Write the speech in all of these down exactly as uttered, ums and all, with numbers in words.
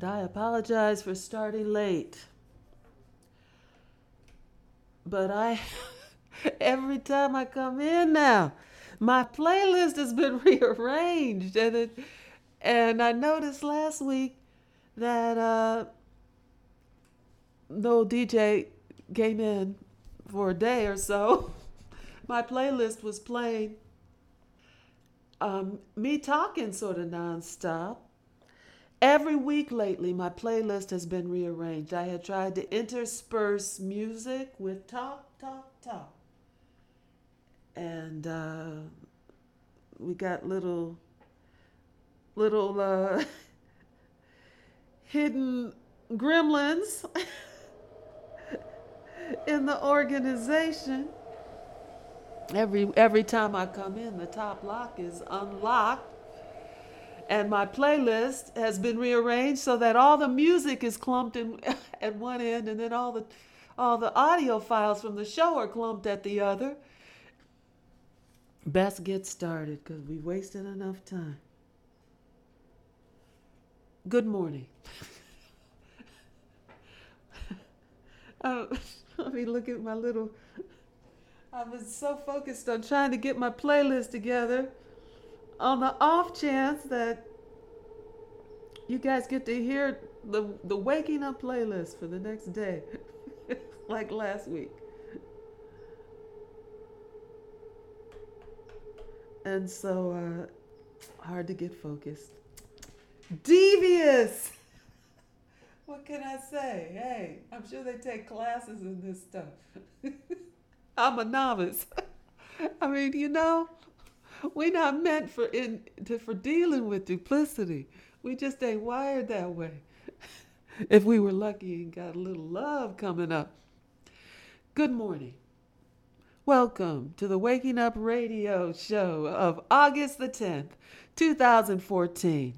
And I apologize for starting late. But I, every time I come in now, my playlist has been rearranged. And, it, and I noticed last week that uh, no D J came in for a day or so. My playlist was playing um, me talking sort of nonstop. Every week lately, my playlist has been rearranged. I had tried to intersperse music with talk, talk, talk. And uh, we got little, little uh, hidden gremlins in the organization. Every every time I come in, the top lock is unlocked, and my playlist has been rearranged so that all the music is clumped in at one end, and then all the all the audio files from the show are clumped at the other. Best get started because we wasted enough time. Good morning. uh, let me look at my little. I was so focused on trying to get my playlist together on the off chance that you guys get to hear the the waking up playlist for the next day, like last week. And so uh, hard to get focused. Devious. What can I say? Hey, I'm sure they take classes in this stuff. I'm a novice. I mean, you know, we're not meant for in to, for dealing with duplicity. We just ain't wired that way. If we were lucky and got a little love coming up. Good morning. Welcome to the Waking Up Radio Show of August the tenth, two thousand fourteen.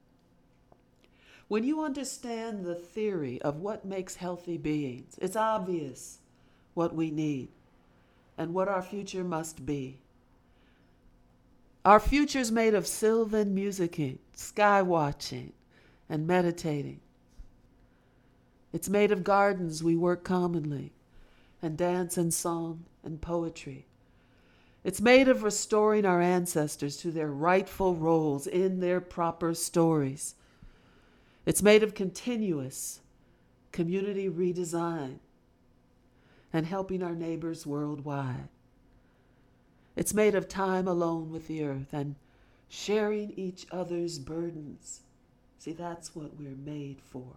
When you understand the theory of what makes healthy beings, it's obvious what we need and what our future must be. Our future's made of sylvan musicking, sky watching, and meditating. It's made of gardens we work commonly, and dance and song and poetry. It's made of restoring our ancestors to their rightful roles in their proper stories. It's made of continuous community redesign and helping our neighbors worldwide. It's made of time alone with the earth and sharing each other's burdens. See, that's what we're made for.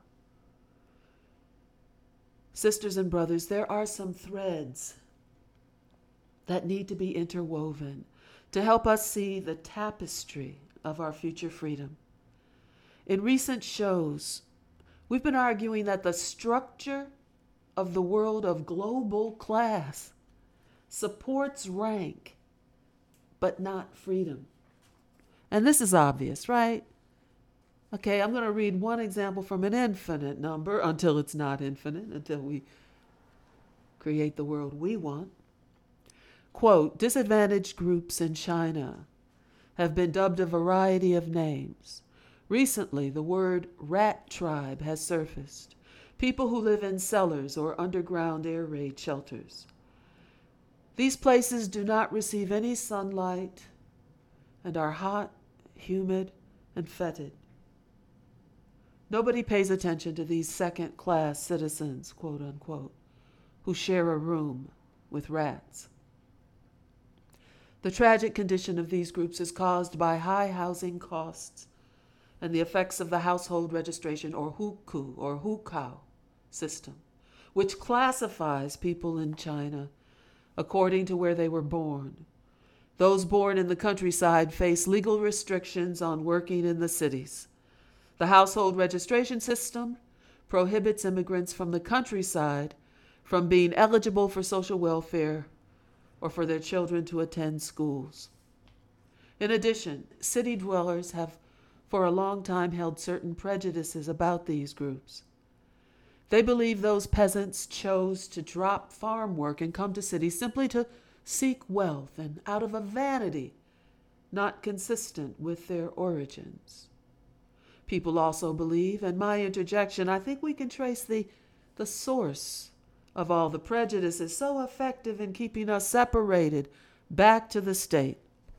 Sisters and brothers, there are some threads that need to be interwoven to help us see the tapestry of our future freedom. In recent shows, we've been arguing that the structure of the world of global class supports rank, but not freedom. And this is obvious, right? Okay, I'm going to read one example from an infinite number until it's not infinite, until we create the world we want. Quote, disadvantaged groups in China have been dubbed a variety of names. Recently, the word rat tribe has surfaced. People who live in cellars or underground air raid shelters. These places do not receive any sunlight and are hot, humid, and fetid. Nobody pays attention to these second-class citizens, quote unquote, who share a room with rats. The tragic condition of these groups is caused by high housing costs and the effects of the household registration or hukou or hukao system, which classifies people in China according to where they were born. Those born in the countryside face legal restrictions on working in the cities. The household registration system prohibits immigrants from the countryside from being eligible for social welfare or for their children to attend schools. In addition, city dwellers have for a long time held certain prejudices about these groups. They believe those peasants chose to drop farm work and come to cities simply to seek wealth and out of a vanity not consistent with their origins. People also believe, and my interjection, I think we can trace the, the source of all the prejudices so effective in keeping us separated back to the state.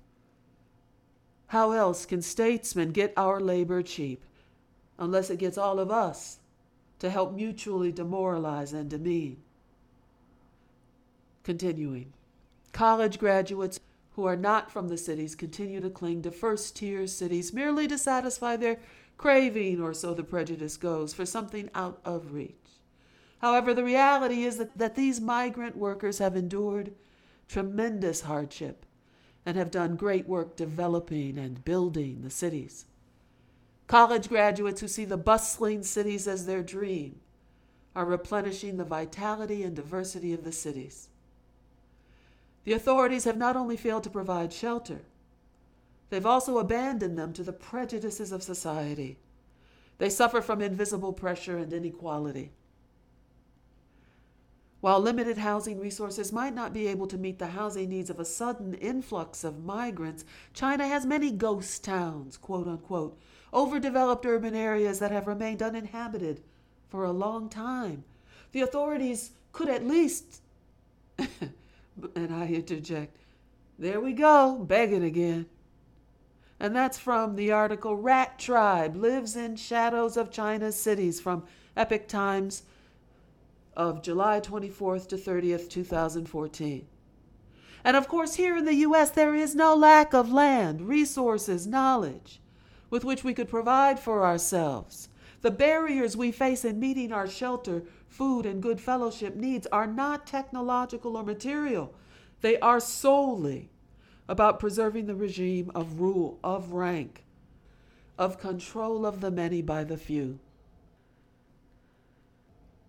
How else can statesmen get our labor cheap unless it gets all of us to help mutually demoralize and demean? Continuing, college graduates who are not from the cities continue to cling to first-tier cities merely to satisfy their craving, or so the prejudice goes, for something out of reach. However, the reality is that, that these migrant workers have endured tremendous hardship and have done great work developing and building the cities. College graduates who see the bustling cities as their dream are replenishing the vitality and diversity of the cities. The authorities have not only failed to provide shelter, they've also abandoned them to the prejudices of society. They suffer from invisible pressure and inequality. While limited housing resources might not be able to meet the housing needs of a sudden influx of migrants, China has many ghost towns, quote unquote, overdeveloped urban areas that have remained uninhabited for a long time. The authorities could at least, and I interject, there we go, begging again. And that's from the article Rat Tribe Lives in Shadows of China's Cities from Epoch Times of July twenty-fourth to thirtieth, twenty fourteen. And of course, here in the U S, there is no lack of land, resources, knowledge with which we could provide for ourselves. The barriers we face in meeting our shelter, food, and good fellowship needs are not technological or material. They are solely about preserving the regime of rule, of rank, of control of the many by the few.